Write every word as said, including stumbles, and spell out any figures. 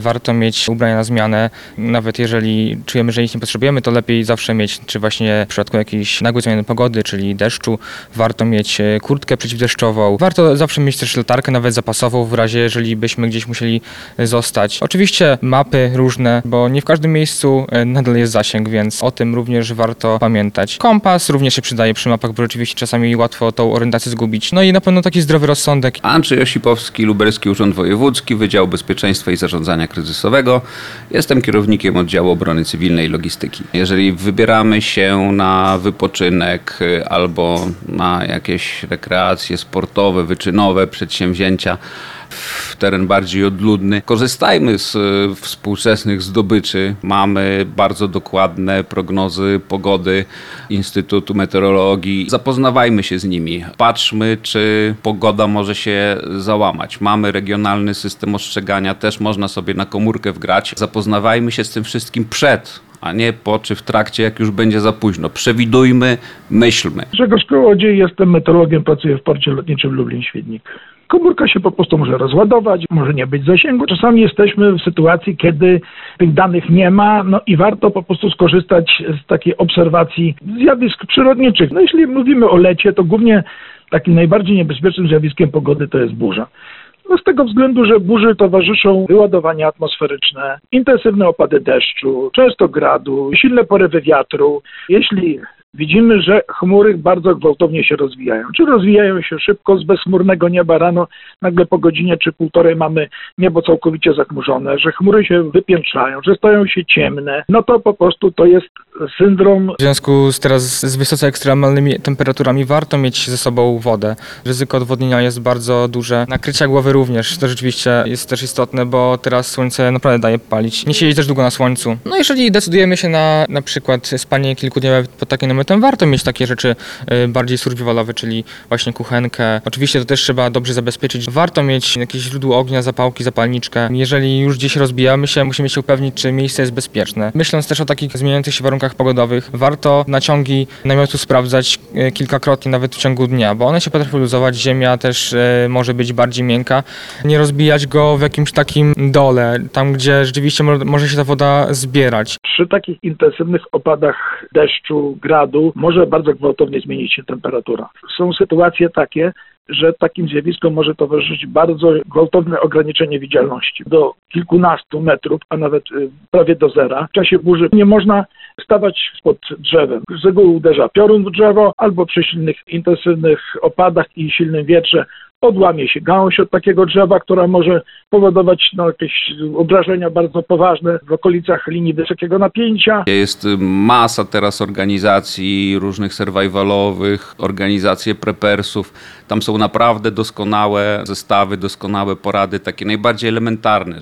Warto mieć ubrania na zmianę, nawet jeżeli czujemy, że ich nie potrzebujemy, to lepiej zawsze mieć, czy właśnie w przypadku jakiejś nagłej zmiany pogody, czyli deszczu, warto mieć kurtkę przeciwdeszczową. Warto zawsze mieć też latarkę, nawet zapasową, w razie jeżeli byśmy gdzieś musieli zostać. Oczywiście mapy różne, bo nie w każdym miejscu nadal jest zasięg, więc o tym również warto pamiętać. Kompas również się przydaje przy mapach, bo rzeczywiście czasami łatwo tą orientację zgubić. No i na pewno taki zdrowy rozsądek. Andrzej Osipowski, Lubelski Urząd Wojewódzki, Wydział Bezpieczeństwa i Zarządzania Kryzysowego. Jestem kierownikiem oddziału obrony cywilnej i logistyki. Jeżeli wybieramy się na wypoczynek albo na jakieś rekreacje sportowe, wyczynowe, przedsięwzięcia w teren bardziej odludny, korzystajmy z współczesnych zdobyczy. Mamy bardzo dokładne prognozy pogody Instytutu Meteorologii. Zapoznawajmy się z nimi. Patrzmy, czy pogoda może się załamać. Mamy regionalny system ostrzegania, też można sobie na komórkę wgrać. Zapoznawajmy się z tym wszystkim przed, a nie po czy w trakcie, jak już będzie za późno. Przewidujmy, myślmy. Grzegorz Kołodziej, jestem meteorologiem, pracuję w porcie lotniczym Lublin-Świdnik. Komórka się po prostu może rozładować, może nie być zasięgu. Czasami jesteśmy w sytuacji, kiedy tych danych nie ma, no i warto po prostu skorzystać z takiej obserwacji zjawisk przyrodniczych. No jeśli mówimy o lecie, to głównie takim najbardziej niebezpiecznym zjawiskiem pogody to jest burza. No z tego względu, że burzy towarzyszą wyładowania atmosferyczne, intensywne opady deszczu, często gradu, silne porywy wiatru. Jeśli widzimy, że chmury bardzo gwałtownie się rozwijają. Czy rozwijają się szybko z bezchmurnego nieba rano, nagle po godzinie czy półtorej mamy niebo całkowicie zachmurzone, że chmury się wypiętrzają, że stają się ciemne, no to po prostu to jest syndrom. W związku z teraz z wysoce ekstremalnymi temperaturami warto mieć ze sobą wodę. Ryzyko odwodnienia jest bardzo duże. Nakrycia głowy również. To rzeczywiście jest też istotne, bo teraz słońce naprawdę daje palić. Nie siedzieć też długo na słońcu. No jeżeli decydujemy się na na przykład spanie kilkudniowe pod takim namiotem, warto mieć takie rzeczy bardziej survivalowe, czyli właśnie kuchenkę. Oczywiście to też trzeba dobrze zabezpieczyć. Warto mieć jakieś źródło ognia, zapałki, zapalniczkę. Jeżeli już gdzieś rozbijamy się, musimy się upewnić, czy miejsce jest bezpieczne. Myśląc też o takich zmieniających się warunkach pogodowych, warto naciągi namiotu sprawdzać kilkakrotnie, nawet w ciągu dnia, bo one się potrafią luzować, ziemia też może być bardziej miękka. Nie rozbijać go w jakimś takim dole, tam gdzie rzeczywiście może się ta woda zbierać. Przy takich intensywnych opadach deszczu, gradu może bardzo gwałtownie zmienić się temperatura. Są sytuacje takie, że takim zjawiskom może towarzyszyć bardzo gwałtowne ograniczenie widzialności do kilkunastu metrów, a nawet prawie do zera. W czasie burzy nie można stawać pod drzewem. Z reguły uderza piorun w drzewo albo przy silnych, intensywnych opadach i silnym wietrze odłamie się gałąź od takiego drzewa, która może powodować no, jakieś obrażenia bardzo poważne w okolicach linii wysokiego napięcia. Jest masa teraz organizacji różnych survivalowych, organizacje prepersów. Tam są naprawdę doskonałe zestawy, doskonałe porady, takie najbardziej elementarne.